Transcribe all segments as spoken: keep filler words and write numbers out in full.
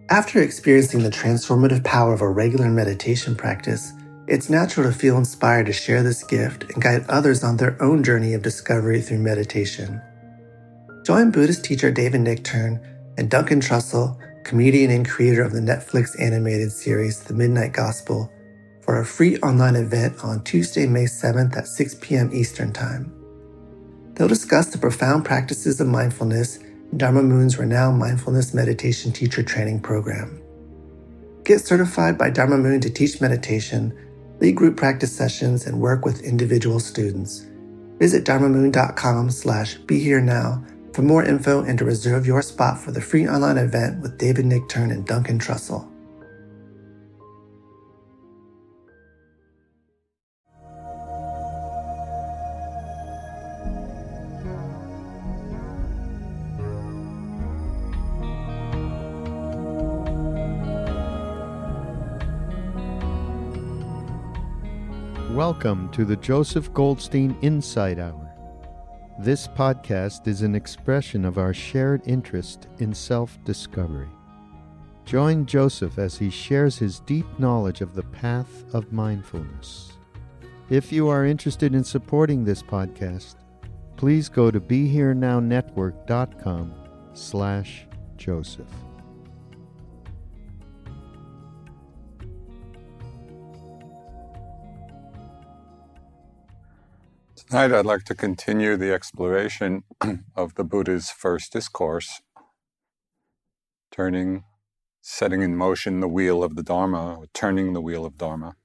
After experiencing the transformative power of a regular meditation practice, it's natural to feel inspired to share this gift and guide others on their own journey of discovery through meditation. Join Buddhist teacher David Nichtern and Duncan Trussell, comedian and creator of the Netflix animated series The Midnight Gospel, for a free online event on Tuesday, May seventh at six p.m. Eastern Time. They'll discuss the profound practices of mindfulness in Dharma Moon's renowned mindfulness meditation teacher training program. Get certified by Dharma Moon to teach meditation, lead group practice sessions, and work with individual students. Visit dharmamoon.com slash be here now for more info and to reserve your spot for the free online event with David Nichtern and Duncan Trussell. Welcome to the Joseph Goldstein Insight Hour. This podcast is an expression of our shared interest in self-discovery. Join Joseph as he shares his deep knowledge of the path of mindfulness. If you are interested in supporting this podcast, please go to BeHereNowNetwork.com slash Joseph. Tonight I'd like to continue the exploration of the Buddha's first discourse, turning, setting in motion the wheel of the Dharma, or turning the wheel of Dharma.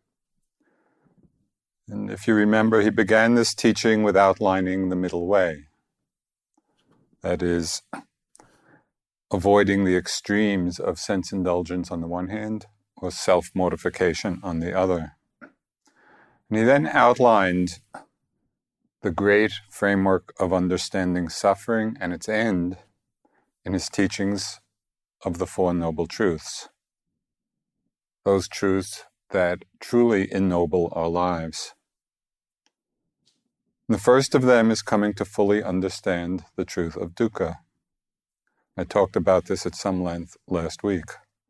And if you remember, he began this teaching with outlining the middle way. That is, avoiding the extremes of sense indulgence on the one hand, or self-mortification on the other. And he then outlined the great framework of understanding suffering and its end in his teachings of the Four Noble Truths. Those truths that truly ennoble our lives. The first of them is coming to fully understand the truth of dukkha. I talked about this at some length last week.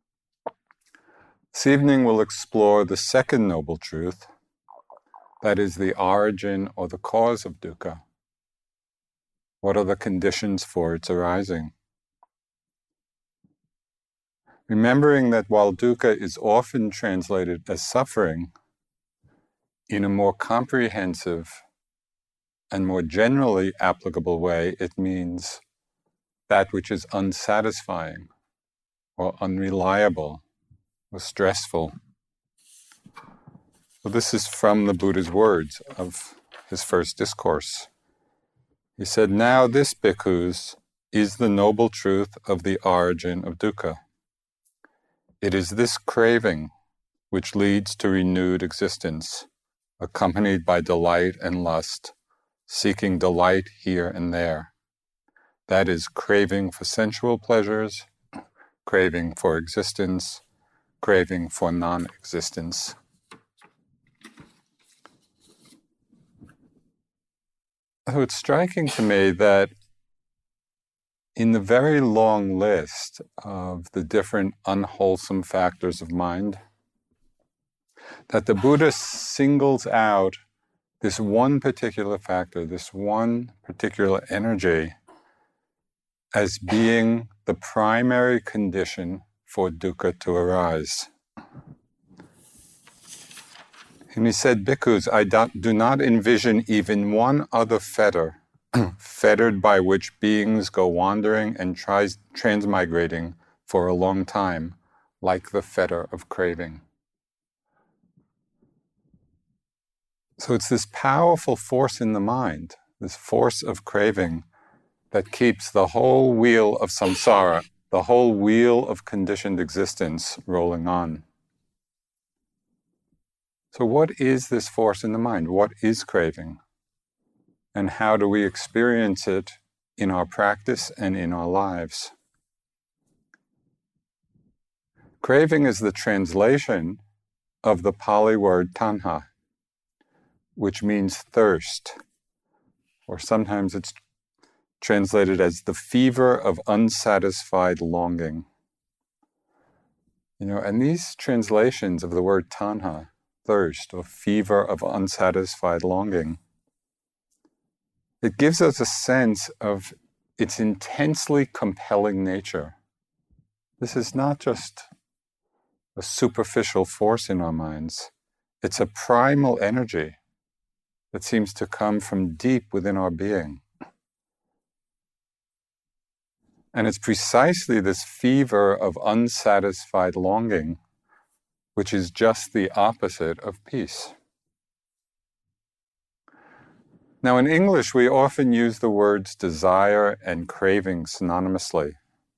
This evening we'll explore the second noble truth, that is the origin or the cause of dukkha. What are the conditions for its arising? Remembering that while dukkha is often translated as suffering, in a more comprehensive and more generally applicable way, it means that which is unsatisfying or unreliable or stressful. So this is from the Buddha's words of his first discourse. He said, "Now this, bhikkhus, is the noble truth of the origin of dukkha. It is this craving which leads to renewed existence, accompanied by delight and lust, seeking delight here and there. That is craving for sensual pleasures, craving for existence, craving for non-existence." So it's striking to me that in the very long list of the different unwholesome factors of mind, that the Buddha singles out this one particular factor, this one particular energy, as being the primary condition for dukkha to arise. And he said, "Bhikkhus, I do not envision even one other fetter, fettered by which beings go wandering and tries, transmigrating for a long time, like the fetter of craving." So it's this powerful force in the mind, this force of craving, that keeps the whole wheel of samsara, the whole wheel of conditioned existence, rolling on. So what is this force in the mind? What is craving? And how do we experience it in our practice and in our lives? Craving is the translation of the Pali word tanha, which means thirst, or sometimes it's translated as the fever of unsatisfied longing. You know, and these translations of the word tanha, thirst, or fever of unsatisfied longing, it gives us a sense of its intensely compelling nature. This is not just a superficial force in our minds. It's a primal energy that seems to come from deep within our being. And it's precisely this fever of unsatisfied longing which is just the opposite of peace. Now, in English, we often use the words desire and craving synonymously.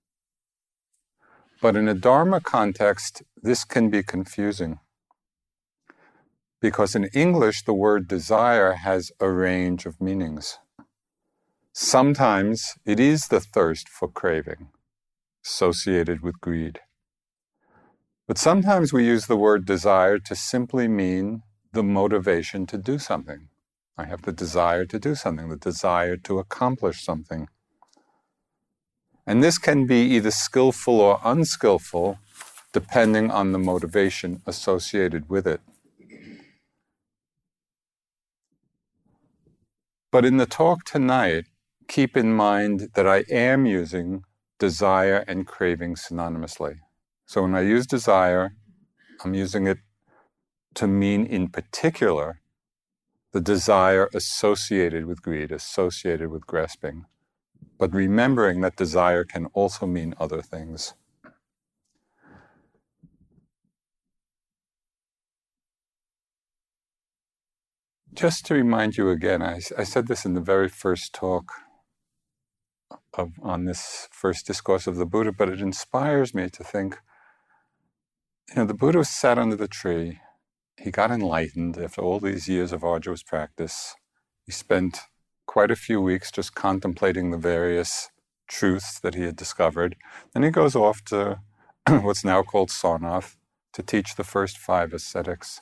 But in a Dharma context, this can be confusing. Because in English, the word desire has a range of meanings. Sometimes it is the thirst for craving, associated with greed. But sometimes we use the word desire to simply mean the motivation to do something. I have the desire to do something, the desire to accomplish something. And this can be either skillful or unskillful, depending on the motivation associated with it. But in the talk tonight, keep in mind that I am using desire and craving synonymously. So when I use desire, I'm using it to mean in particular the desire associated with greed, associated with grasping. But remembering that desire can also mean other things. Just to remind you again, I, I said this in the very first talk of, on this first discourse of the Buddha, but it inspires me to think, you know, the Buddha sat under the tree. He got enlightened after all these years of arduous practice. He spent quite a few weeks just contemplating the various truths that he had discovered. Then he goes off to what's now called Sarnath to teach the first five ascetics.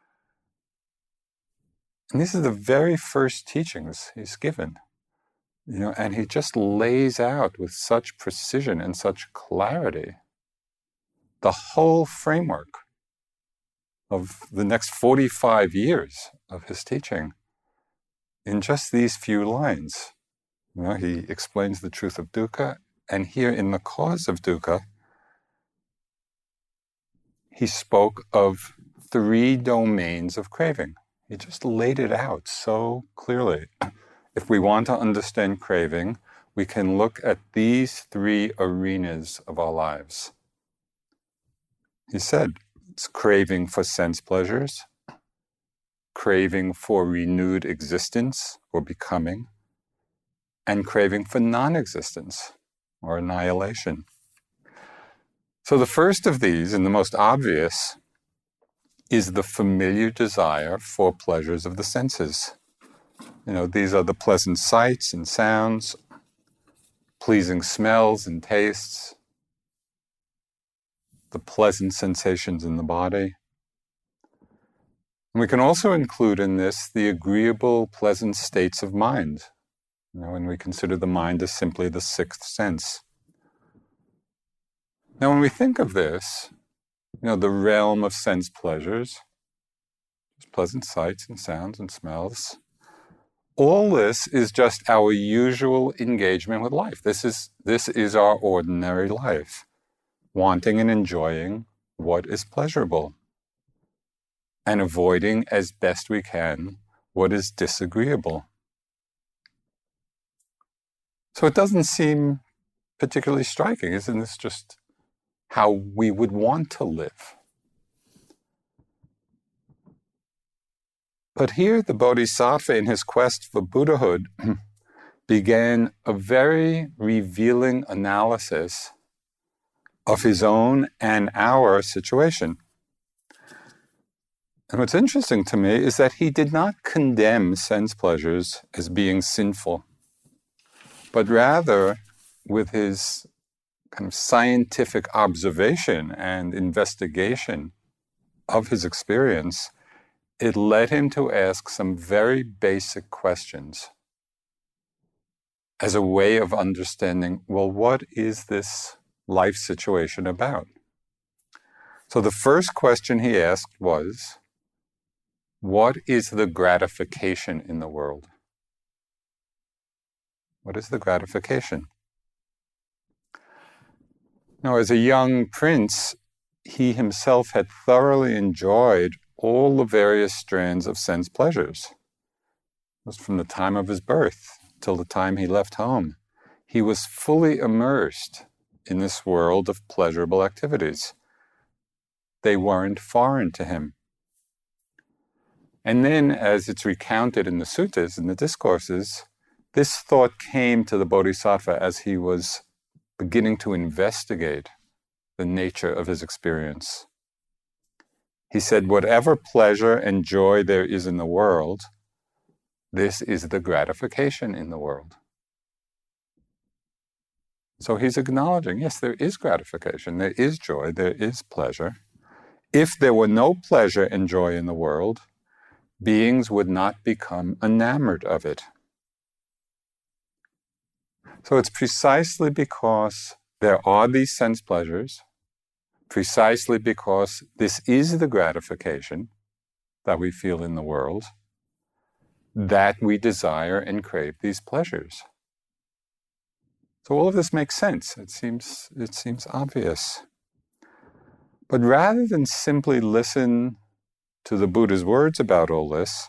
And these are the very first teachings he's given. You know, and he just lays out with such precision and such clarity the whole framework of the next forty-five years of his teaching in just these few lines. You know, he explains the truth of dukkha, and here in the cause of dukkha, he spoke of three domains of craving. He just laid it out so clearly. If we want to understand craving, we can look at these three arenas of our lives. He said, it's craving for sense pleasures, craving for renewed existence or becoming, and craving for non-existence or annihilation. So the first of these, and the most obvious, is the familiar desire for pleasures of the senses. You know, these are the pleasant sights and sounds, pleasing smells and tastes, the pleasant sensations in the body. And we can also include in this the agreeable, pleasant states of mind. You know, when we consider the mind as simply the sixth sense. Now, when we think of this, you know, the realm of sense pleasures, pleasant sights and sounds and smells, all this is just our usual engagement with life. This is, this is our ordinary life, wanting and enjoying what is pleasurable and avoiding as best we can what is disagreeable. So it doesn't seem particularly striking. Isn't this just how we would want to live? But here the Bodhisattva, in his quest for Buddhahood, began a very revealing analysis of his own and our situation. And what's interesting to me is that he did not condemn sense pleasures as being sinful, but rather, with his kind of scientific observation and investigation of his experience, it led him to ask some very basic questions as a way of understanding, well, what is this life situation about? So the first question he asked was, what is the gratification in the world? What is the gratification? Now, as a young prince, he himself had thoroughly enjoyed all the various strands of sense pleasures. It was from the time of his birth till the time he left home. He was fully immersed in this world of pleasurable activities. They weren't foreign to him. And then, as it's recounted in the suttas, in the discourses, this thought came to the Bodhisattva as he was beginning to investigate the nature of his experience. He said, whatever pleasure and joy there is in the world, this is the gratification in the world. So he's acknowledging, yes, there is gratification, there is joy, there is pleasure. If there were no pleasure and joy in the world, beings would not become enamored of it. So it's precisely because there are these sense pleasures, precisely because this is the gratification that we feel in the world, that we desire and crave these pleasures. So all of this makes sense. It seems, it seems obvious. But rather than simply listen to the Buddha's words about all this,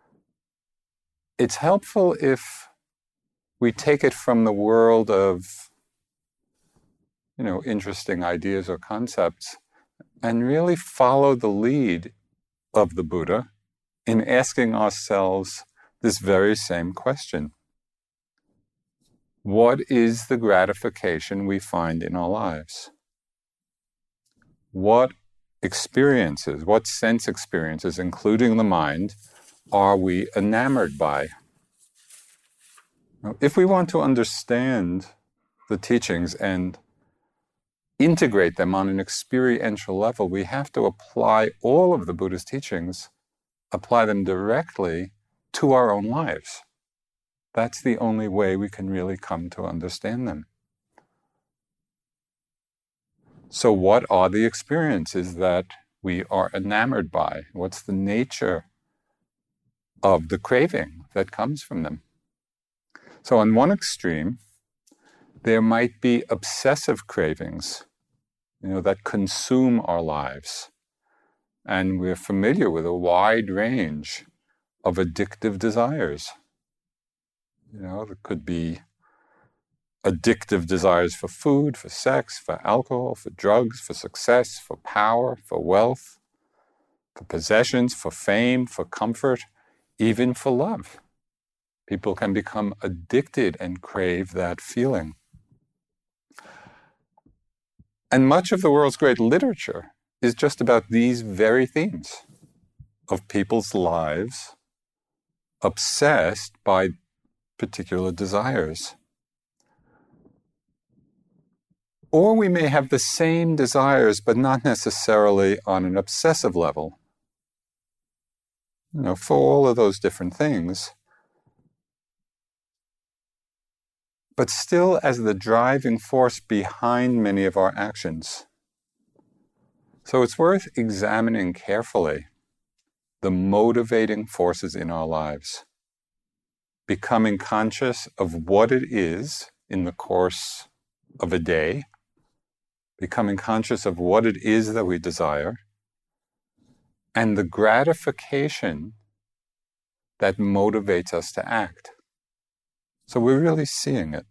it's helpful if we take it from the world of, you know, interesting ideas or concepts and really follow the lead of the Buddha in asking ourselves this very same question. What is the gratification we find in our lives? What experiences, what sense experiences, including the mind, are we enamored by? Now, if we want to understand the teachings and integrate them on an experiential level, we have to apply all of the Buddha's teachings, apply them directly to our own lives. That's the only way we can really come to understand them. So what are the experiences that we are enamored by? What's the nature of the craving that comes from them? So on one extreme, there might be obsessive cravings, you know, that consume our lives. And we're familiar with a wide range of addictive desires. You know, there could be addictive desires for food, for sex, for alcohol, for drugs, for success, for power, for wealth, for possessions, for fame, for comfort, even for love. People can become addicted and crave that feeling. And much of the world's great literature is just about these very themes of people's lives obsessed by particular desires. Or we may have the same desires, but not necessarily on an obsessive level. You know, for all of those different things. But still as the driving force behind many of our actions. So it's worth examining carefully the motivating forces in our lives. Becoming conscious of what it is in the course of a day, becoming conscious of what it is that we desire, and the gratification that motivates us to act. So we're really seeing it.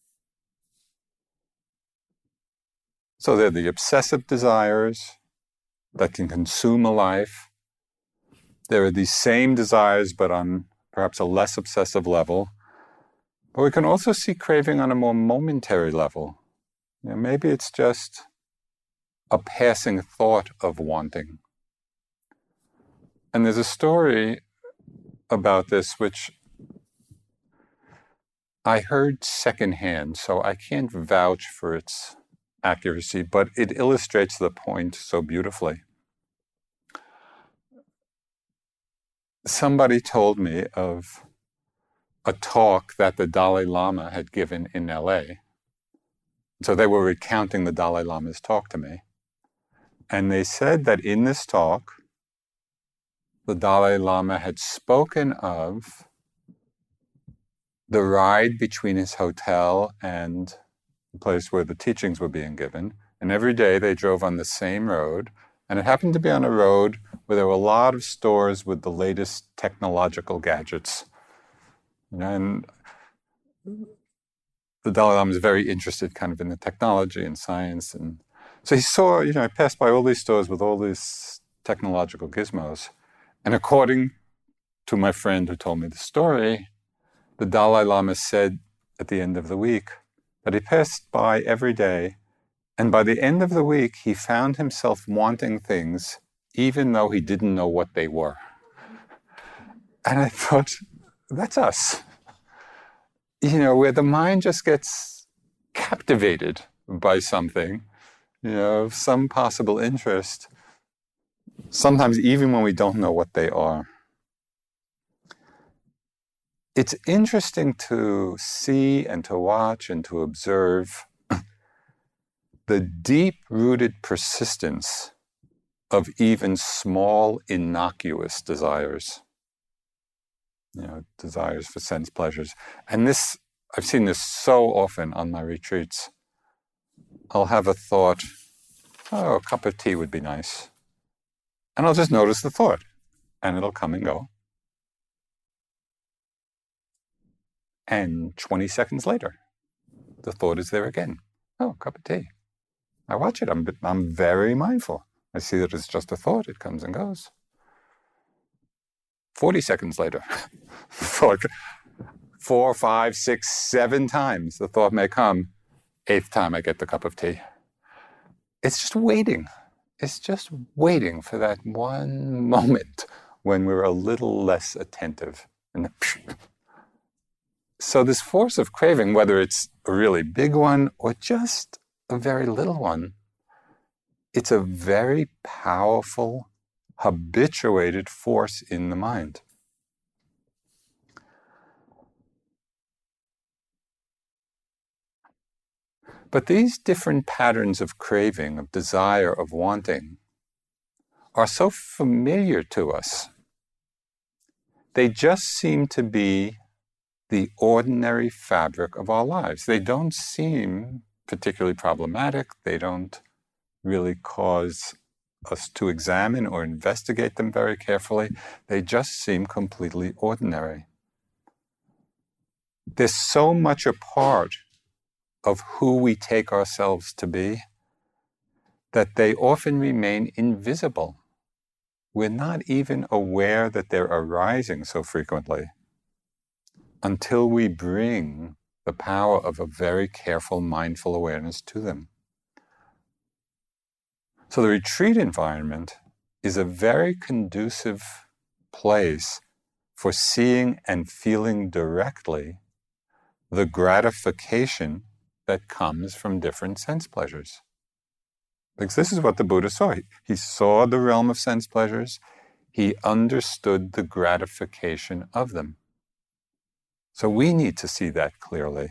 So they're the obsessive desires that can consume a life. There are these same desires, but on perhaps a less obsessive level. But we can also see craving on a more momentary level. You know, maybe it's just a passing thought of wanting. And there's a story about this which I heard secondhand, so I can't vouch for its accuracy, but it illustrates the point so beautifully. Somebody told me of a talk that the Dalai Lama had given in L A. So they were recounting the Dalai Lama's talk to me. And they said that in this talk, the Dalai Lama had spoken of the ride between his hotel and the place where the teachings were being given. And every day they drove on the same road. And it happened to be on a road where there were a lot of stores with the latest technological gadgets. And the Dalai Lama is very interested kind of in the technology and science. And so he saw, you know, he passed by all these stores with all these technological gizmos. And according to my friend who told me the story, the Dalai Lama said at the end of the week that he passed by every day, and by the end of the week, he found himself wanting things even though he didn't know what they were. And I thought, that's us. You know, where the mind just gets captivated by something, you know, some possible interest, sometimes even when we don't know what they are. It's interesting to see and to watch and to observe the deep-rooted persistence of even small, innocuous desires. You know, desires for sense pleasures. And this, I've seen this so often on my retreats. I'll have a thought, oh, a cup of tea would be nice. And I'll just notice the thought, and it'll come and go. And twenty seconds later, the thought is there again. Oh, a cup of tea. I watch it. I'm, I'm very mindful. I see that it's just a thought. It comes and goes. forty seconds later, thought, four, five, six, seven times the thought may come. Eighth time I get the cup of tea. It's just waiting. It's just waiting for that one moment when we're a little less attentive. And the, so this force of craving, whether it's a really big one or just a very little one, it's a very powerful, habituated force in the mind. But these different patterns of craving, of desire, of wanting, are so familiar to us. They just seem to be the ordinary fabric of our lives. They don't seem particularly problematic. They don't really cause us to examine or investigate them very carefully. They just seem completely ordinary. They're so much a part of who we take ourselves to be that they often remain invisible. We're not even aware that they're arising so frequently until we bring the power of a very careful, mindful awareness to them. So the retreat environment is a very conducive place for seeing and feeling directly the gratification that comes from different sense pleasures. Because this is what the Buddha saw. He, he saw the realm of sense pleasures. He understood the gratification of them. So we need to see that clearly.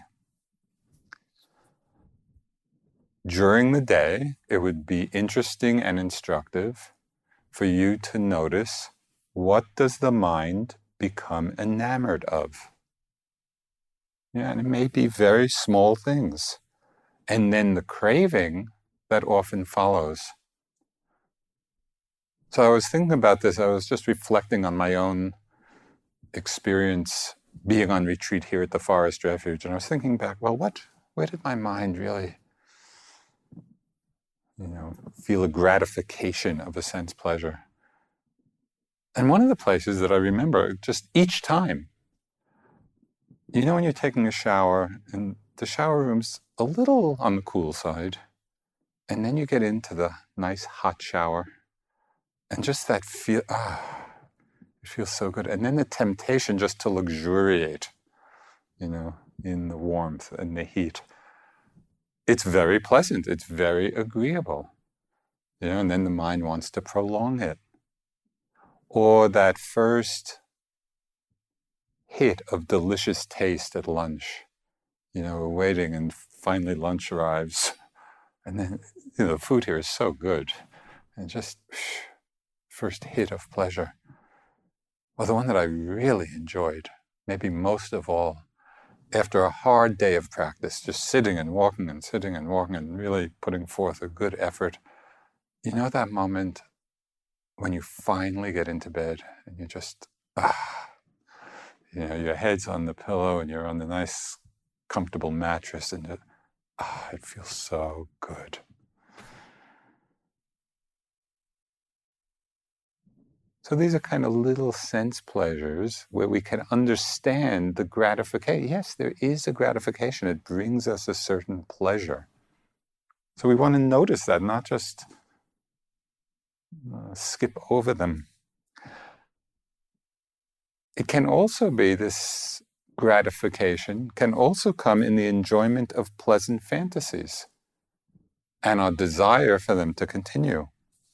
During the day, it would be interesting and instructive for you to notice, what does the mind become enamored of? Yeah, and it may be very small things. And then the craving that often follows. So I was thinking about this. I was just reflecting on my own experience being on retreat here at the Forest Refuge. And I was thinking back, well, what, where did my mind really, you know, feel a gratification of a sense pleasure? And one of the places that I remember, just each time, you know, when you're taking a shower and the shower room's a little on the cool side, and then you get into the nice hot shower, and just that feel, ah, it feels so good. And then the temptation just to luxuriate, you know, in the warmth and the heat. It's very pleasant. It's very agreeable. You know, and then the mind wants to prolong it. Or that first hit of delicious taste at lunch. You know, we're waiting and finally lunch arrives. And then, you know, the food here is so good. and just first hit of pleasure. Well, the one that I really enjoyed, maybe most of all, after a hard day of practice, just sitting and walking and sitting and walking and really putting forth a good effort, you know that moment when you finally get into bed and you just, ah, you know, your head's on the pillow and you're on the nice, comfortable mattress, and it, ah, it feels so good. So these are kind of little sense pleasures where we can understand the gratification. Yes, there is a gratification. It brings us a certain pleasure. So we want to notice that, not just uh, skip over them. It can also be, this gratification can also come in the enjoyment of pleasant fantasies and our desire for them to continue.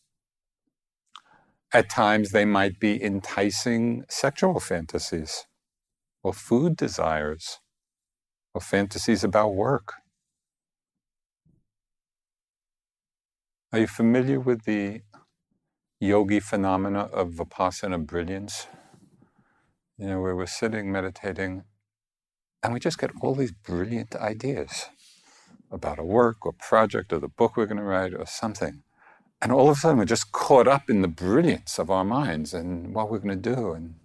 At times they might be enticing sexual fantasies, or food desires, or fantasies about work. Are you familiar with the yogi phenomena of Vipassana brilliance? You know, where we're sitting, meditating, and we just get all these brilliant ideas about a work or project or the book we're going to write or something. And all of a sudden we're just caught up in the brilliance of our minds and what we're going to do. And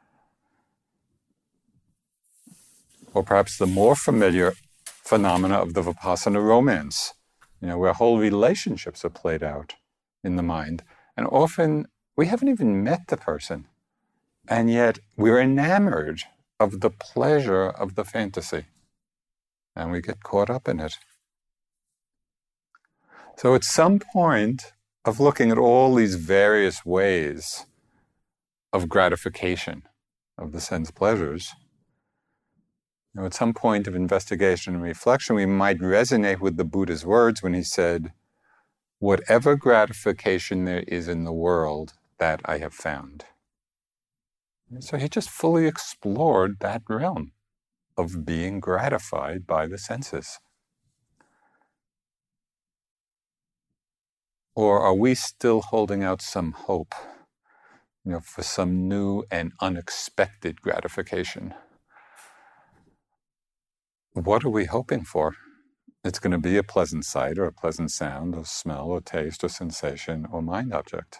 or perhaps the more familiar phenomena of the Vipassana romance, you know, where whole relationships are played out in the mind. And often we haven't even met the person, and yet we're enamored of the pleasure of the fantasy, and we get caught up in it. So at some point of looking at all these various ways of gratification of the sense pleasures, you know, at some point of investigation and reflection, we might resonate with the Buddha's words when he said, "Whatever gratification there is in the world, that I have found." And so he just fully explored that realm of being gratified by the senses. Or are we still holding out some hope, you know, for some new and unexpected gratification? What are we hoping for? It's going to be a pleasant sight or a pleasant sound or smell or taste or sensation or mind object.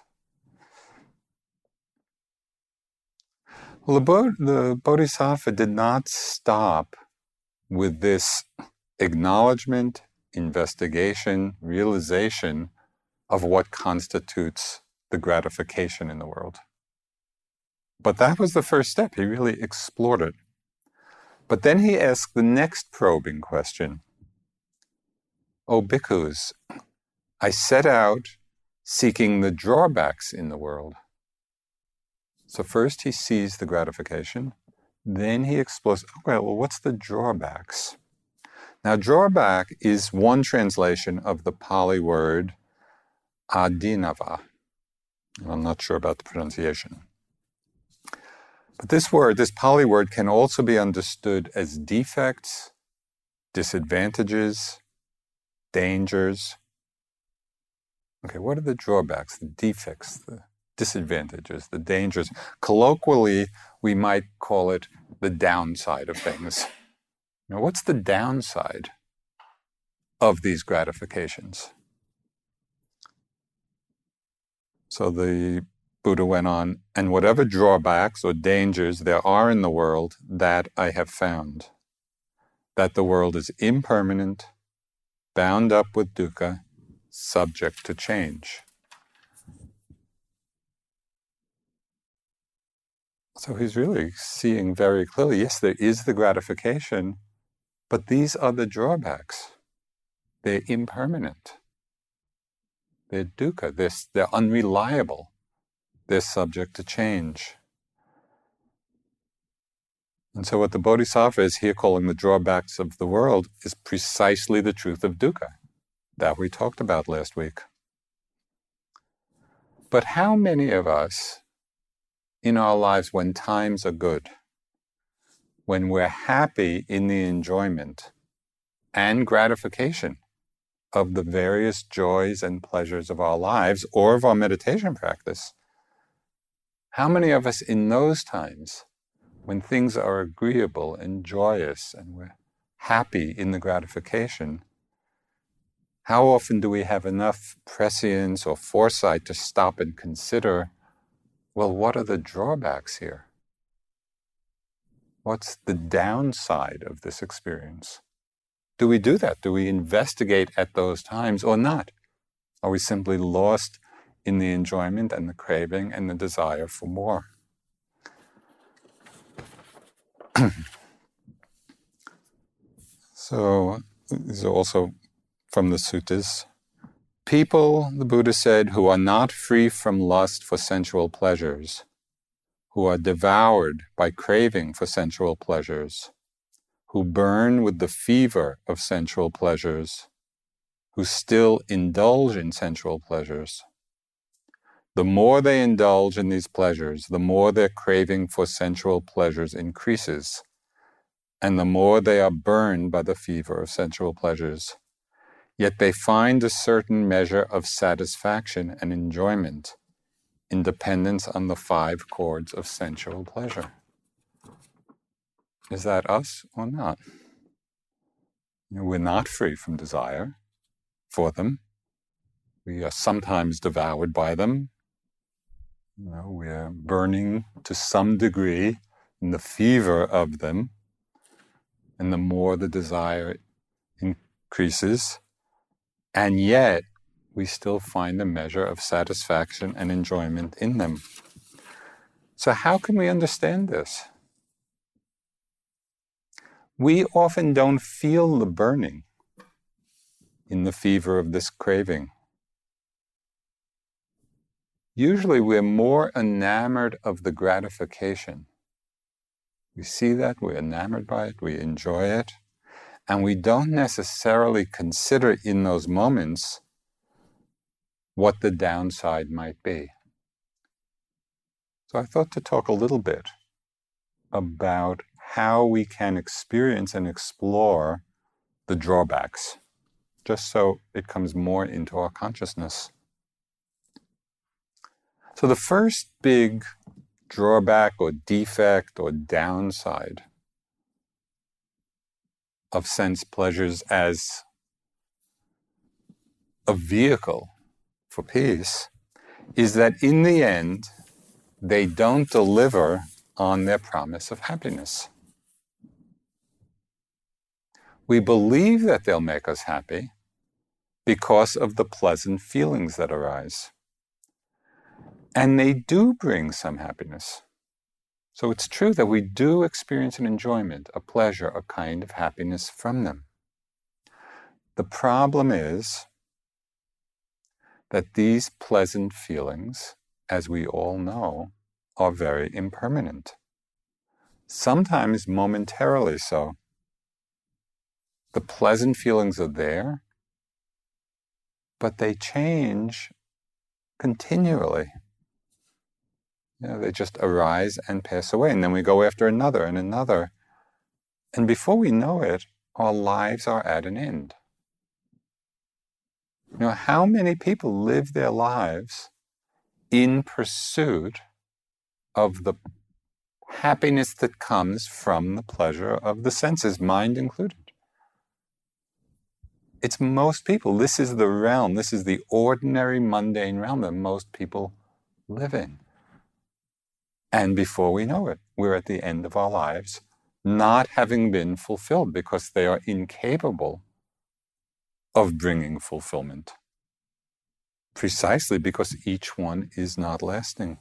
Well, the, Bod- the Bodhisattva did not stop with this acknowledgement, investigation, realization of what constitutes the gratification in the world. But that was the first step. He really explored it. But then he asked the next probing question. "O bhikkhus, I set out seeking the drawbacks in the world." So first he sees the gratification, then he explores, okay, well, what's the drawbacks? Now, drawback is one translation of the Pali word adinava. I'm not sure about the pronunciation. But this word, this Pali word, can also be understood as defects, disadvantages, dangers. Okay, what are the drawbacks, the defects, the disadvantages, the dangers? Colloquially, we might call it the downside of things. Now, what's the downside of these gratifications? So the Buddha went on, "And whatever drawbacks or dangers there are in the world, that I have found. That the world is impermanent, bound up with dukkha, subject to change." So he's really seeing very clearly, yes, there is the gratification, but these are the drawbacks. They're impermanent. They're dukkha, they're, they're unreliable. They're subject to change. And so what the Bodhisattva is here calling the drawbacks of the world is precisely the truth of dukkha that we talked about last week. But how many of us in our lives, when times are good, when we're happy in the enjoyment and gratification of the various joys and pleasures of our lives or of our meditation practice, how many of us in those times, when things are agreeable and joyous and we're happy in the gratification, how often do we have enough prescience or foresight to stop and consider, well, what are the drawbacks here? What's the downside of this experience? Do we do that? Do we investigate at those times or not? Are we simply lost in the enjoyment and the craving and the desire for more? So, these are also from the suttas. People, the Buddha said, who are not free from lust for sensual pleasures, who are devoured by craving for sensual pleasures, who burn with the fever of sensual pleasures, who still indulge in sensual pleasures. The more they indulge in these pleasures, the more their craving for sensual pleasures increases, and the more they are burned by the fever of sensual pleasures. Yet they find a certain measure of satisfaction and enjoyment in dependence on the five chords of sensual pleasure. Is that us or not? You know, we're not free from desire for them. We are sometimes devoured by them. You know, we are burning to some degree in the fever of them. And the more the desire increases, and yet we still find a measure of satisfaction and enjoyment in them. So how can we understand this? We often don't feel the burning in the fever of this craving. Usually we're more enamored of the gratification. We see that, we're enamored by it, we enjoy it, and we don't necessarily consider in those moments what the downside might be. So I thought to talk a little bit about how we can experience and explore the drawbacks, just so it comes more into our consciousness. So the first big drawback or defect or downside of sense pleasures as a vehicle for peace is that in the end, they don't deliver on their promise of happiness. We believe that they'll make us happy because of the pleasant feelings that arise. And they do bring some happiness. So it's true that we do experience an enjoyment, a pleasure, a kind of happiness from them. The problem is that these pleasant feelings, as we all know, are very impermanent. Sometimes momentarily so. The pleasant feelings are there, but they change continually. You know, they just arise and pass away, and then we go after another and another. And before we know it, our lives are at an end. You know, how many people live their lives in pursuit of the happiness that comes from the pleasure of the senses, mind included? It's most people. This is the realm, this is the ordinary, mundane realm that most people live in. And before we know it, we're at the end of our lives, not having been fulfilled because they are incapable of bringing fulfillment. Precisely because each one is not lasting.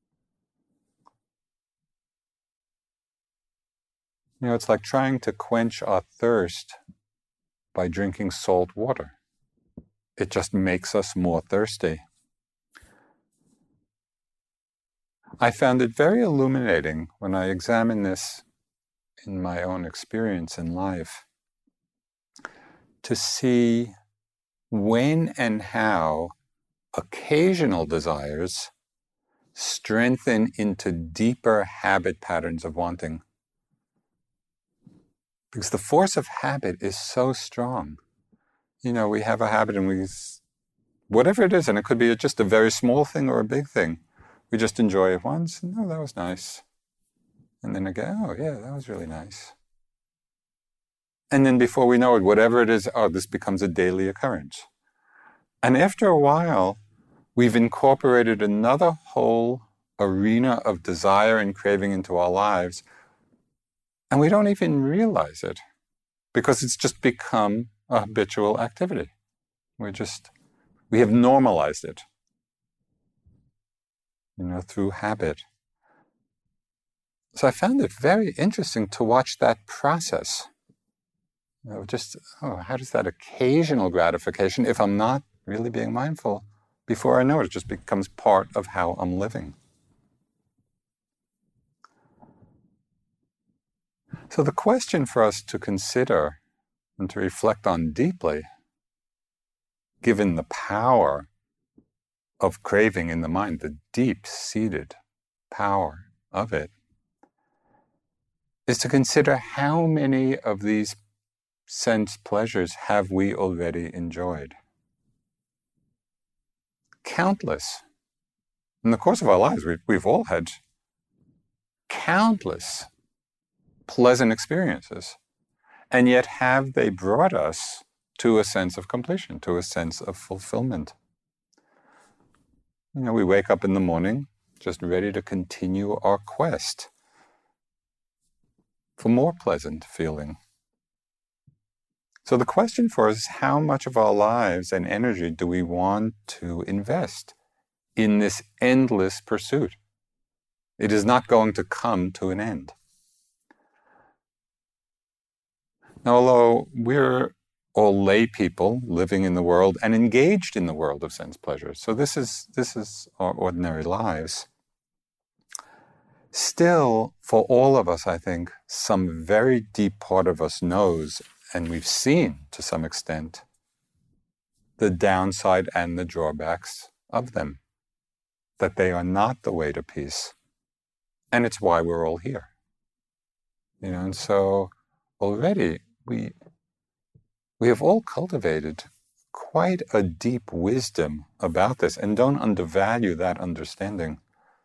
You know, it's like trying to quench our thirst by drinking salt water. It just makes us more thirsty. I found it very illuminating when I examined this in my own experience in life, to see when and how occasional desires strengthen into deeper habit patterns of wanting. Because the force of habit is so strong. you know, we have a habit and we, whatever it is, and it could be just a very small thing or a big thing, we just enjoy it once, and oh, that was nice. And then again, oh yeah, that was really nice. And then before we know it, whatever it is, oh, this becomes a daily occurrence. And after a while, we've incorporated another whole arena of desire and craving into our lives, and we don't even realize it because it's just become a habitual activity. We're just, we have normalized it, you know, through habit. So I found it very interesting to watch that process. You know, just, oh, how does that occasional gratification, if I'm not really being mindful, before I know it, it just becomes part of how I'm living. So the question for us to consider and to reflect on deeply, given the power of craving in the mind, the deep-seated power of it, is to consider how many of these sense pleasures have we already enjoyed. Countless. In the course of our lives, we've, we've all had countless pleasant experiences. And yet have they brought us to a sense of completion, to a sense of fulfillment? You know, we wake up in the morning just ready to continue our quest for more pleasant feeling. So the question for us is, how much of our lives and energy do we want to invest in this endless pursuit? It is not going to come to an end. Now, although we're all lay people living in the world and engaged in the world of sense pleasures, so this is this is our ordinary lives, still, for all of us, I think, some very deep part of us knows, and we've seen to some extent, the downside and the drawbacks of them, that they are not the way to peace, and it's why we're all here. You know, and so already we we have all cultivated quite a deep wisdom about this, and don't undervalue that understanding.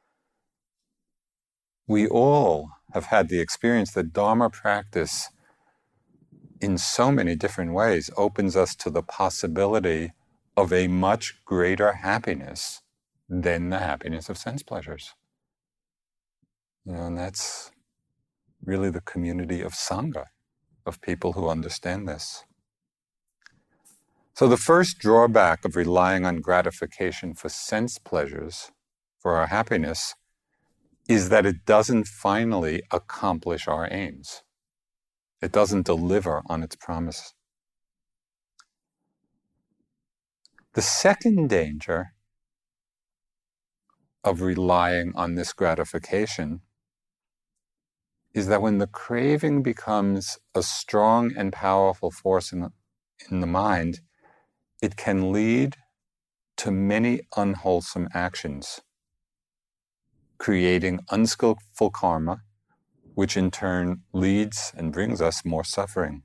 We all have had the experience that Dharma practice in so many different ways opens us to the possibility of a much greater happiness than the happiness of sense pleasures. You know, and that's really the community of Sangha, of people who understand this. So the first drawback of relying on gratification for sense pleasures, for our happiness, is that it doesn't finally accomplish our aims. It doesn't deliver on its promise. The second danger of relying on this gratification is that when the craving becomes a strong and powerful force in the, in the mind, it can lead to many unwholesome actions, creating unskillful karma, which in turn leads and brings us more suffering.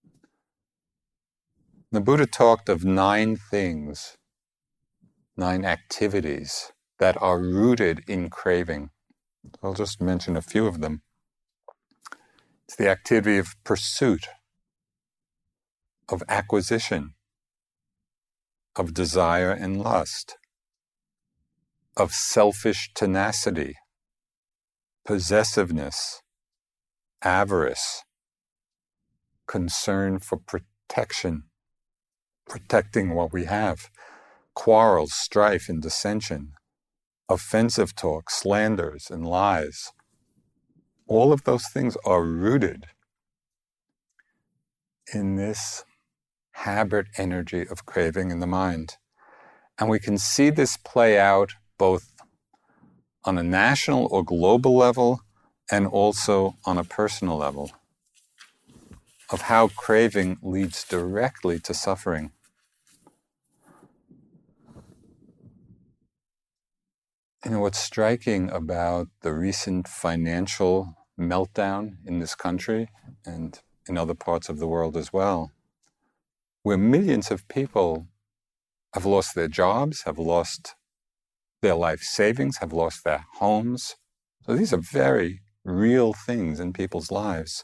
The Buddha talked of nine things, nine activities that are rooted in craving. I'll just mention a few of them. It's the activity of pursuit, of acquisition, of desire and lust, of selfish tenacity, possessiveness, avarice, concern for protection, protecting what we have, quarrels, strife, and dissension, offensive talk, slanders, and lies. All of those things are rooted in this habit energy of craving in the mind. And we can see this play out both on a national or global level and also on a personal level, of how craving leads directly to suffering. You know, what's striking about the recent financial meltdown in this country and in other parts of the world as well where millions of people have lost their jobs, have lost their life savings, have lost their homes. So these are very real things in people's lives.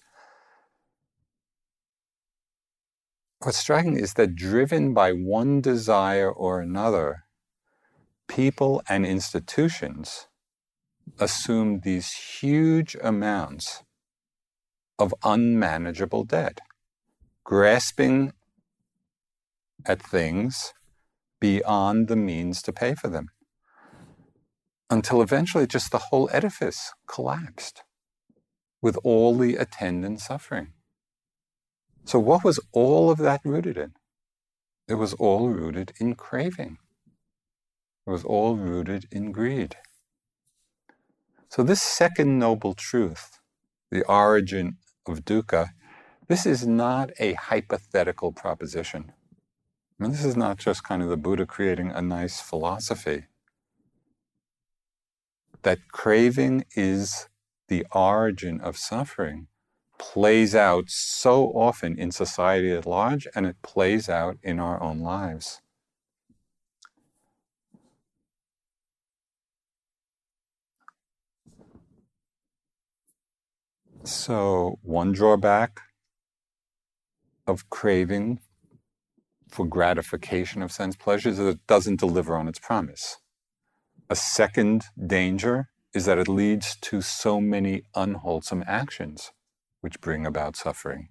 What's striking is that driven by one desire or another, people and institutions assume these huge amounts of unmanageable debt, grasping at things beyond the means to pay for them, until eventually just the whole edifice collapsed with all the attendant suffering. So what was all of that rooted in? It was all rooted in craving. It was all rooted in greed. So this second noble truth, the origin of dukkha, this is not a hypothetical proposition. I mean, this is not just kind of the Buddha creating a nice philosophy. That craving is the origin of suffering plays out so often in society at large, and it plays out in our own lives. So, one drawback of craving for gratification of sense pleasures is that it doesn't deliver on its promise. A second danger is that it leads to so many unwholesome actions which bring about suffering.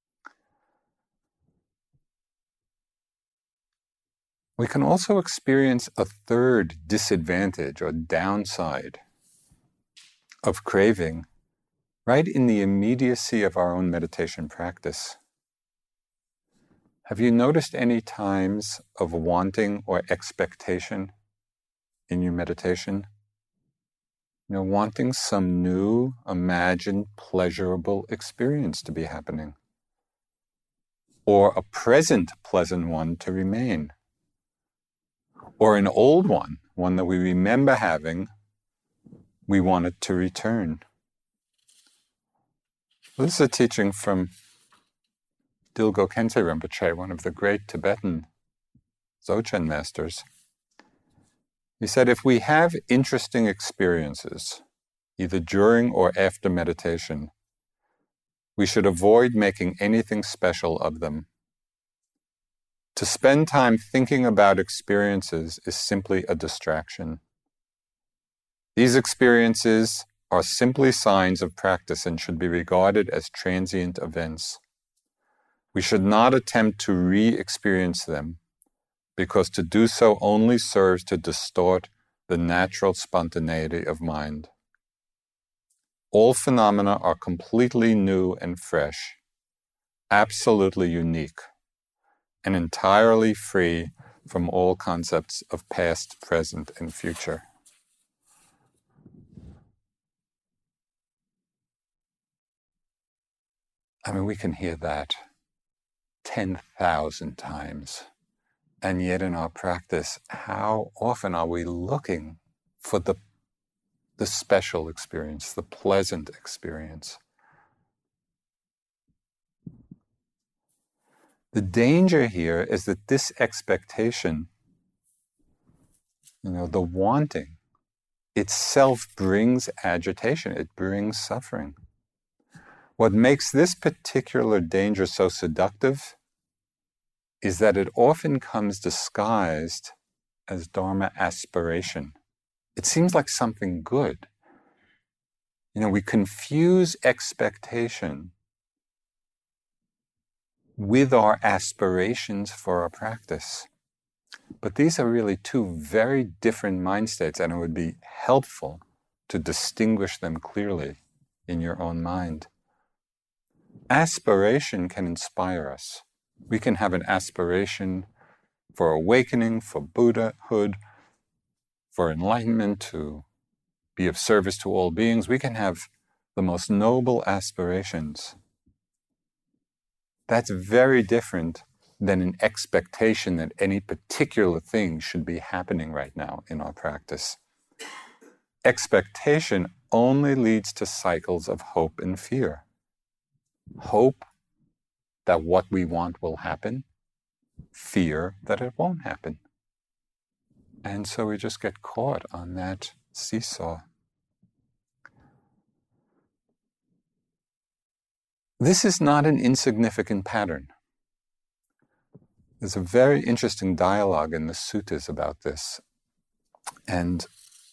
We can also experience a third disadvantage or downside of craving right in the immediacy of our own meditation practice. Have you noticed any times of wanting or expectation in your meditation? You know, wanting some new, imagined, pleasurable experience to be happening, or a present pleasant one to remain, or an old one, one that we remember having, we want it to return. Well, this is a teaching from Dilgo Khyentse Rinpoche, one of the great Tibetan Dzogchen masters. He said, if we have interesting experiences, either during or after meditation, we should avoid making anything special of them. To spend time thinking about experiences is simply a distraction. These experiences are simply signs of practice and should be regarded as transient events. We should not attempt to re-experience them, because to do so only serves to distort the natural spontaneity of mind. All phenomena are completely new and fresh, absolutely unique, and entirely free from all concepts of past, present, and future. I mean, we can hear that ten thousand times. And yet in our practice, how often are we looking for the, the special experience, the pleasant experience? The danger here is that this expectation, you know, the wanting, itself brings agitation, it brings suffering. What makes this particular danger so seductive is that it often comes disguised as Dharma aspiration. It seems like something good. You know, we confuse expectation with our aspirations for our practice. But these are really two very different mind states, and it would be helpful to distinguish them clearly in your own mind. Aspiration can inspire us. We can have an aspiration for awakening, for Buddhahood, for enlightenment, to be of service to all beings. We can have the most noble aspirations. That's very different than an expectation that any particular thing should be happening right now in our practice. Expectation only leads to cycles of hope and fear. Hope that what we want will happen, fear that it won't happen. And so we just get caught on that seesaw. This is not an insignificant pattern. There's a very interesting dialogue in the suttas about this. And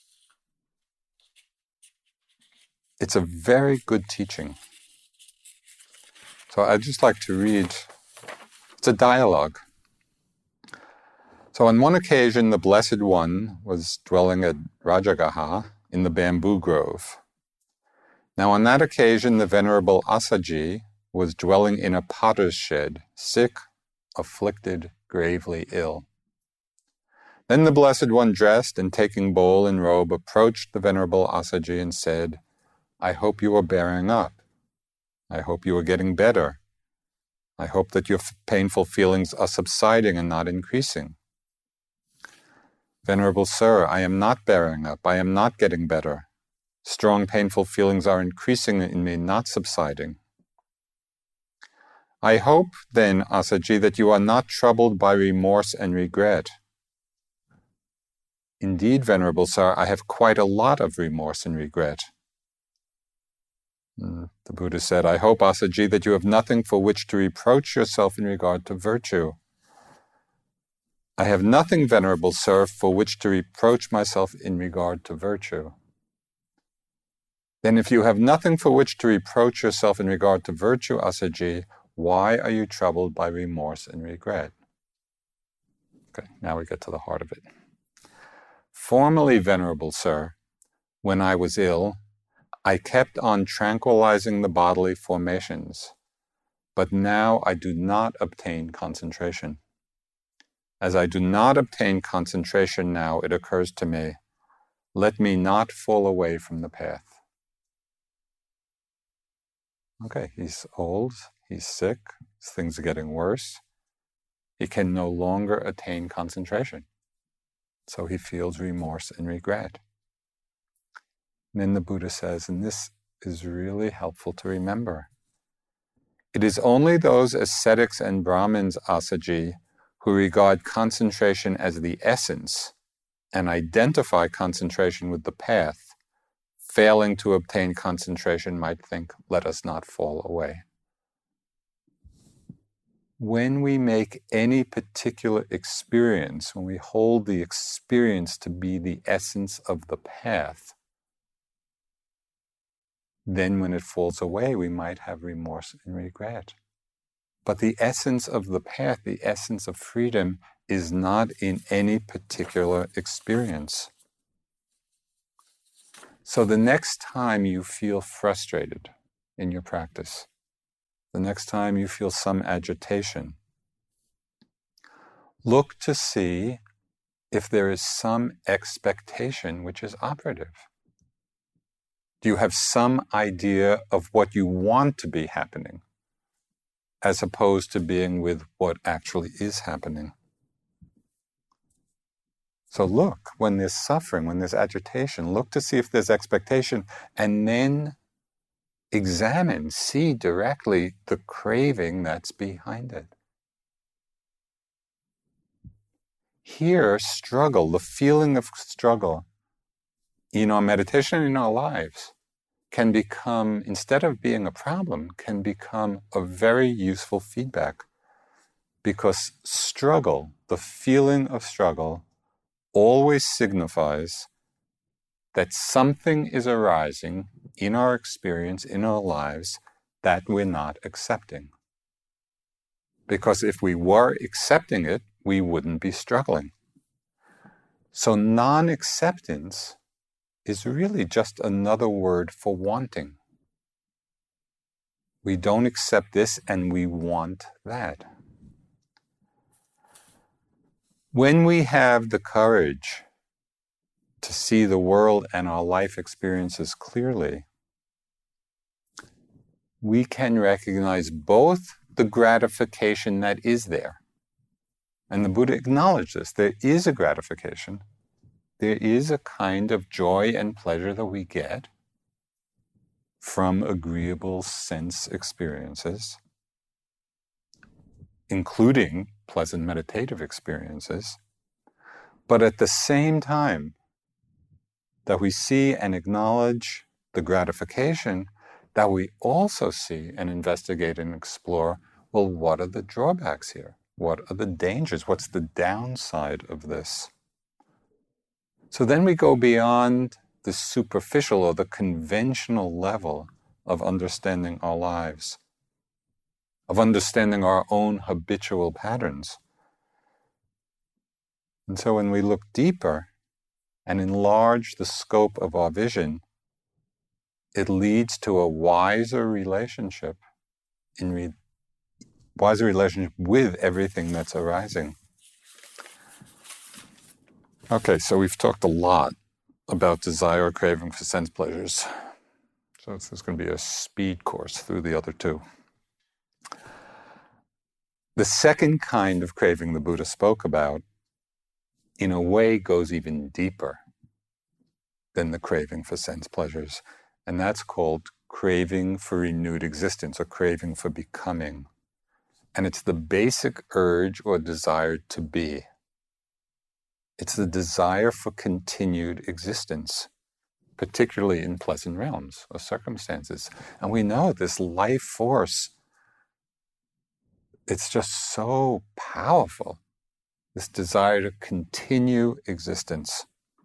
it's a very good teaching. So I'd just like to read, it's a dialogue. So on one occasion, the Blessed One was dwelling at Rajagaha in the bamboo grove. Now on that occasion, the Venerable Assaji was dwelling in a potter's shed, sick, afflicted, gravely ill. Then the Blessed One, dressed and taking bowl and robe, approached the Venerable Assaji and said, "I hope you are bearing up. I hope you are getting better. I hope that your f- painful feelings are subsiding and not increasing." "Venerable Sir, I am not bearing up. I am not getting better. Strong painful feelings are increasing in me, not subsiding." "I hope, then, Assaji, that you are not troubled by remorse and regret." "Indeed, Venerable Sir, I have quite a lot of remorse and regret." Mm, the Buddha said, "I hope, Assaji, that you have nothing for which to reproach yourself in regard to virtue." "I have nothing, Venerable Sir, for which to reproach myself in regard to virtue." "Then if you have nothing for which to reproach yourself in regard to virtue, Assaji, why are you troubled by remorse and regret?" Okay, now we get to the heart of it. "Formerly, Venerable Sir, when I was ill, I kept on tranquilizing the bodily formations, but now I do not obtain concentration. As I do not obtain concentration now, it occurs to me, let me not fall away from the path." Okay, he's old, he's sick, things are getting worse. He can no longer attain concentration. So he feels remorse and regret. And then the Buddha says, and this is really helpful to remember, it is only those ascetics and Brahmins, Assaji, who regard concentration as the essence and identify concentration with the path, failing to obtain concentration might think, let us not fall away. When we make any particular experience, when we hold the experience to be the essence of the path, then when it falls away, we might have remorse and regret. But the essence of the path, the essence of freedom, is not in any particular experience. So the next time you feel frustrated in your practice, the next time you feel some agitation, look to see if there is some expectation which is operative. Do you have some idea of what you want to be happening, as opposed to being with what actually is happening? So look, when there's suffering, when there's agitation, look to see if there's expectation, and then examine, see directly the craving that's behind it. Here, struggle, the feeling of struggle in our meditation, in our lives, can become, instead of being a problem, can become a very useful feedback. Because struggle, the feeling of struggle, always signifies that something is arising in our experience, in our lives, that we're not accepting. Because if we were accepting it, we wouldn't be struggling. So non-acceptance is really just another word for wanting. We don't accept this and we want that. When we have the courage to see the world and our life experiences clearly, we can recognize both the gratification that is there. And the Buddha acknowledged this. There is a gratification. There is a kind of joy and pleasure that we get from agreeable sense experiences, including pleasant meditative experiences. But at the same time that we see and acknowledge the gratification, that we also see and investigate and explore, well, what are the drawbacks here? What are the dangers? What's the downside of this? So then we go beyond the superficial or the conventional level of understanding our lives, of understanding our own habitual patterns. And so when we look deeper and enlarge the scope of our vision, it leads to a wiser relationship, in re- wiser relationship with everything that's arising. Okay, so we've talked a lot about desire or craving for sense pleasures. So this is going to be a speed course through the other two. The second kind of craving the Buddha spoke about, in a way, goes even deeper than the craving for sense pleasures. And that's called craving for renewed existence, or craving for becoming. And it's the basic urge or desire to be. It's the desire for continued existence, particularly in pleasant realms or circumstances. And we know this life force, it's just so powerful, this desire to continue existence.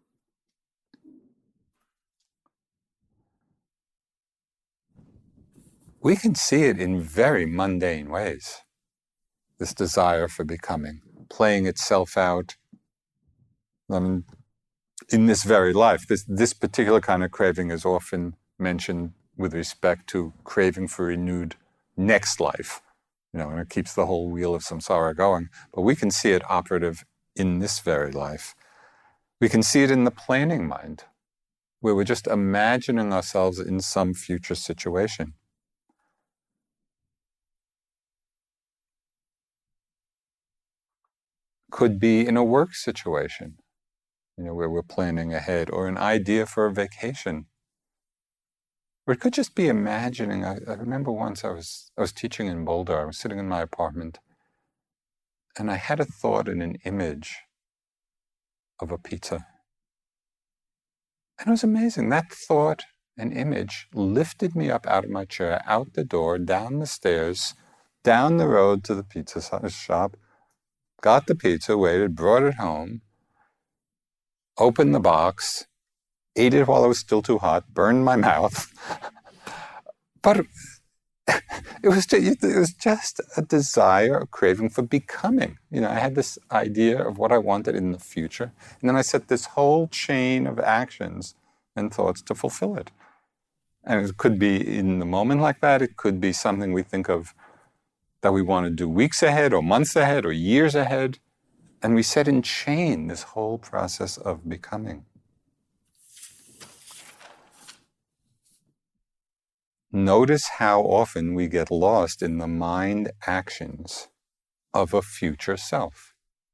We can see it in very mundane ways, this desire for becoming, playing itself out um, in this very life. This, this particular kind of craving is often mentioned with respect to craving for renewed next life, you know, and it keeps the whole wheel of samsara going. But we can see it operative in this very life. We can see it in the planning mind, where we're just imagining ourselves in some future situation. Could be in a work situation, you know, where we're planning ahead, or an idea for a vacation. Or it could just be imagining. I, I remember once I was I was teaching in Boulder. I was sitting in my apartment, and I had a thought and an image of a pizza. And it was amazing. That thought and image lifted me up out of my chair, out the door, down the stairs, down the road to the pizza shop, got the pizza, waited, brought it home, opened the box, ate it while it was still too hot, burned my mouth. But it was, just, it was just a desire, a craving for becoming. You know, I had this idea of what I wanted in the future, and then I set this whole chain of actions and thoughts to fulfill it. And it could be in the moment like that. It could be something we think of that we want to do weeks ahead or months ahead or years ahead. And we set in chain this whole process of becoming. Notice how often we get lost in the mind actions of a future self.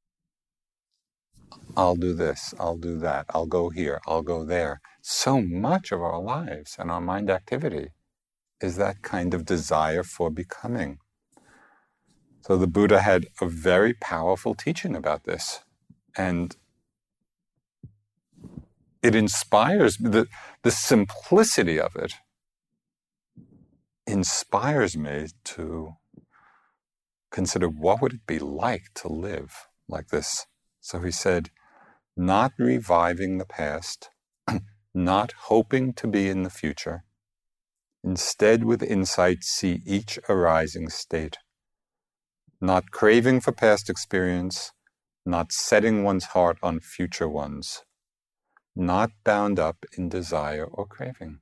I'll do this, I'll do that, I'll go here, I'll go there. So much of our lives and our mind activity is that kind of desire for becoming. So the Buddha had a very powerful teaching about this. And it inspires, the, the simplicity of it inspires me to consider what would it be like to live like this. So he said, not reviving the past, not hoping to be in the future. Instead, with insight, see each arising state. Not craving for past experience, not setting one's heart on future ones, not bound up in desire or craving.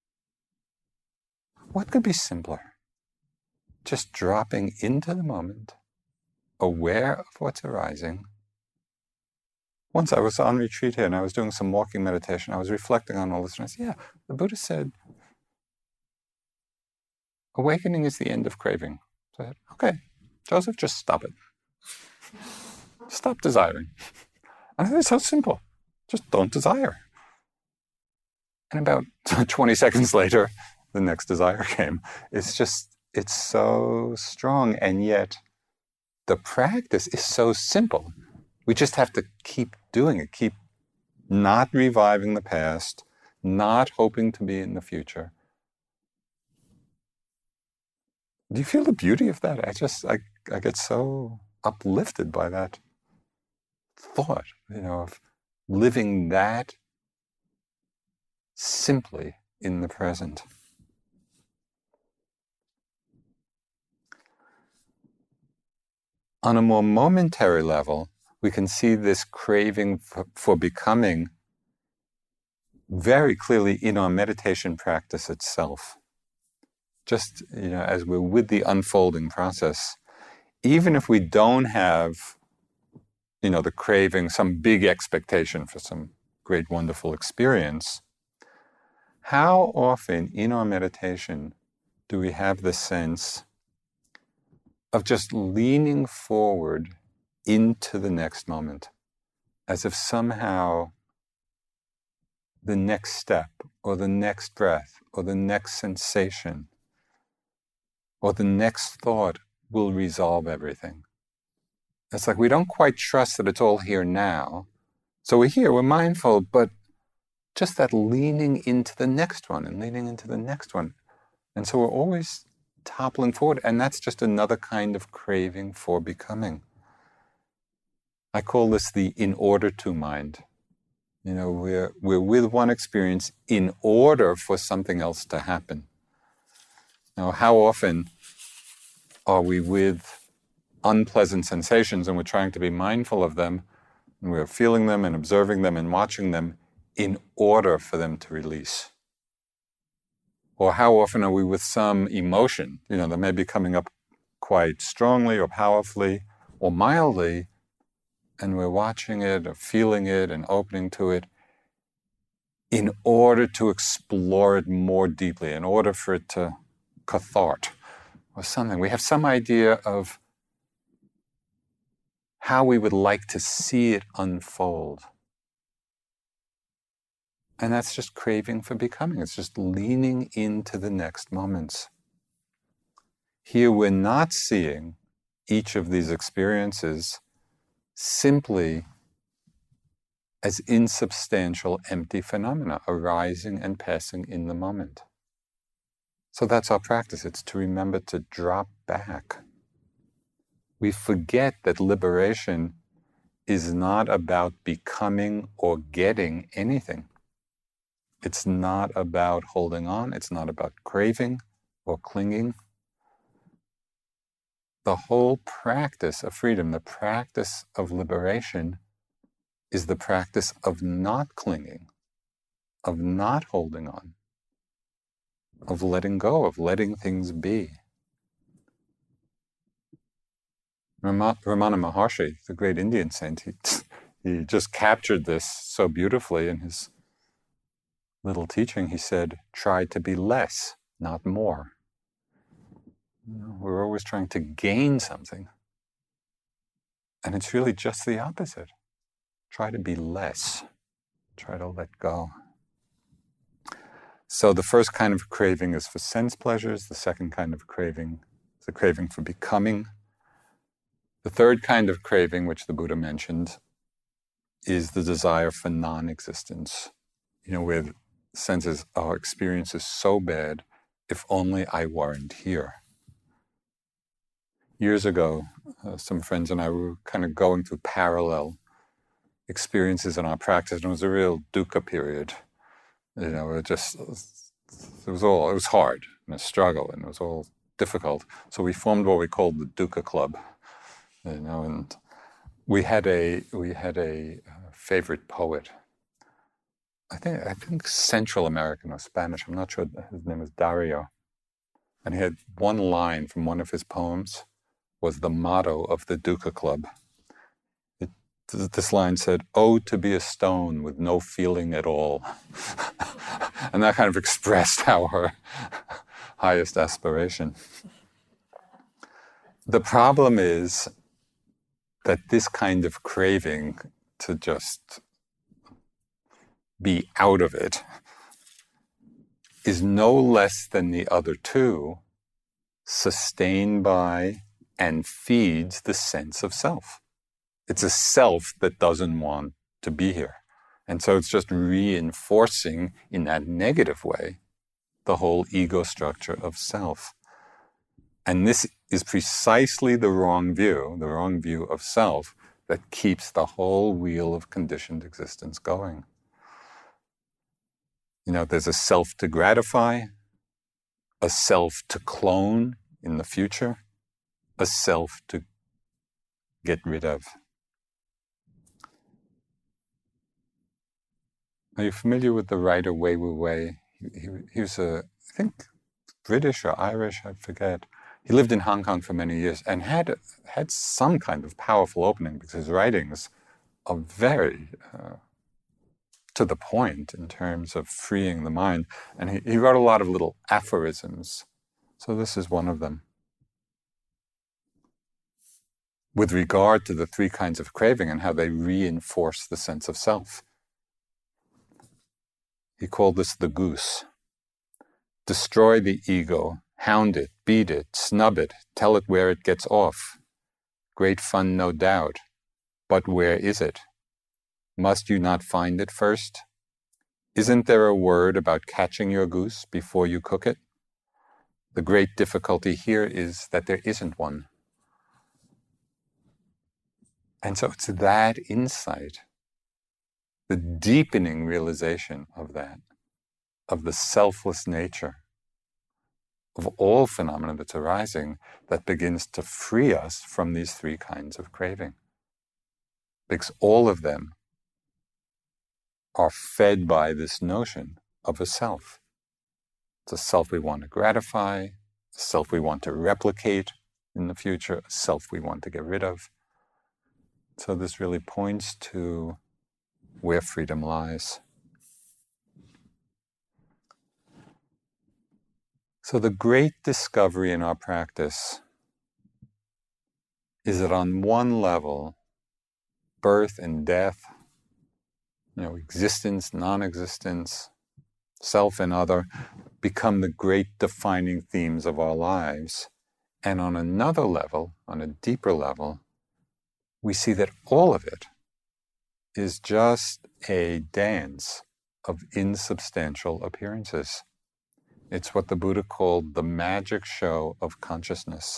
What could be simpler? Just dropping into the moment, aware of what's arising. Once I was on retreat here and I was doing some walking meditation. I was reflecting on all this and I said, yeah, the Buddha said, awakening is the end of craving. So I said, okay, Joseph, just stop it. Stop desiring. And I think it's so simple. Just don't desire. And about twenty seconds later, the next desire came. It's just, it's so strong, and yet the practice is so simple. We just have to keep doing it, keep not reviving the past, not hoping to be in the future. Do you feel the beauty of that? I just, I, I get so uplifted by that thought, you know, of living that simply in the present. On a more momentary level, we can see this craving for, for becoming very clearly in our meditation practice itself. Just, you know, as we're with the unfolding process, even if we don't have, you know, the craving, some big expectation for some great, wonderful experience, how often in our meditation do we have the sense of just leaning forward into the next moment, as if somehow the next step, or the next breath, or the next sensation, or the next thought will resolve everything. It's like we don't quite trust that it's all here now. So we're here, we're mindful, but just that leaning into the next one and leaning into the next one. And so we're always toppling forward, and that's just another kind of craving for becoming. I call this the in order to mind. You know, we're, we're with one experience in order for something else to happen. Now, how often are we with unpleasant sensations and we're trying to be mindful of them, and we're feeling them and observing them and watching them in order for them to release? Or how often are we with some emotion, you know, that may be coming up quite strongly or powerfully or mildly, and we're watching it or feeling it and opening to it in order to explore it more deeply, in order for it to cathart or something. We have some idea of how we would like to see it unfold. And that's just craving for becoming. It's just leaning into the next moments. Here we're not seeing each of these experiences simply as insubstantial, empty phenomena arising and passing in the moment. So that's our practice. It's to remember to drop back. We forget that liberation is not about becoming or getting anything. It's not about holding on. It's not about craving or clinging. The whole practice of freedom, the practice of liberation, is the practice of not clinging, of not holding on, of letting go, of letting things be. Ramana Maharshi, the great Indian saint, he, he just captured this so beautifully in his little teaching. He said, try to be less, not more. You know, we're always trying to gain something. And it's really just the opposite. Try to be less. Try to let go. So the first kind of craving is for sense pleasures. The second kind of craving is the craving for becoming. The third kind of craving, which the Buddha mentioned, is the desire for non-existence. You know, where the sense is, our experience is so bad, if only I weren't here. Years ago, uh, some friends and I were kind of going through parallel experiences in our practice, and it was a real dukkha period. You know, it just, it was all, it was hard and a struggle, and it was all difficult. So we formed what we called the Dukkha Club, you know, and we had a, we had a uh, favorite poet. I think, I think Central American or Spanish, I'm not sure, his name was Dario. And he had one line from one of his poems was the motto of the Dukkha Club. It, this line said, "Oh, to be a stone with no feeling at all." And that kind of expressed our highest aspiration. The problem is that this kind of craving to just be out of it is no less than the other two sustained by and feeds the sense of self. It's a self that doesn't want to be here. And so it's just reinforcing in that negative way the whole ego structure of self. And this is precisely the wrong view, the wrong view of self that keeps the whole wheel of conditioned existence going. You know, there's a self to gratify, a self to clone in the future, a self to get rid of. Are you familiar with the writer Wei Wu Wei? He, he, he was a, I think, British or Irish, I forget. He lived in Hong Kong for many years and had had some kind of powerful opening because his writings are very uh, to the point in terms of freeing the mind. And he, he wrote a lot of little aphorisms. So this is one of them. With regard to the three kinds of craving and how they reinforce the sense of self. He called this the goose. Destroy the ego, hound it, beat it, snub it, tell it where it gets off. Great fun, no doubt. But where is it? Must you not find it first? Isn't there a word about catching your goose before you cook it? The great difficulty here is that there isn't one. And so it's that insight, the deepening realization of that, of the selfless nature of all phenomena that's arising, that begins to free us from these three kinds of craving. Because all of them are fed by this notion of a self. It's a self we want to gratify, a self we want to replicate in the future, a self we want to get rid of. So this really points to where freedom lies. So the great discovery in our practice is that on one level, birth and death, you know, existence, non-existence, self and other, become the great defining themes of our lives. And on another level, on a deeper level, we see that all of it is just a dance of insubstantial appearances. It's what the Buddha called the magic show of consciousness.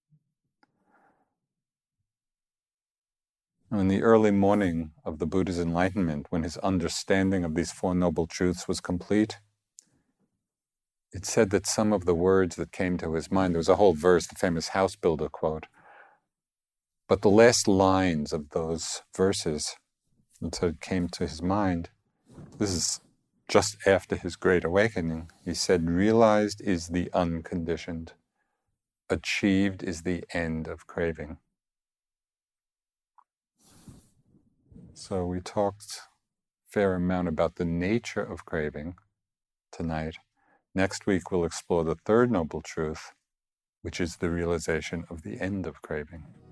In the early morning of the Buddha's enlightenment, when his understanding of these Four Noble Truths was complete, it said that some of the words that came to his mind, there was a whole verse, the famous house builder quote, but the last lines of those verses that came to his mind, this is just after his great awakening, he said, realized is the unconditioned, achieved is the end of craving. So we talked a fair amount about the nature of craving tonight. Next week we'll explore the third noble truth, which is the realization of the end of craving.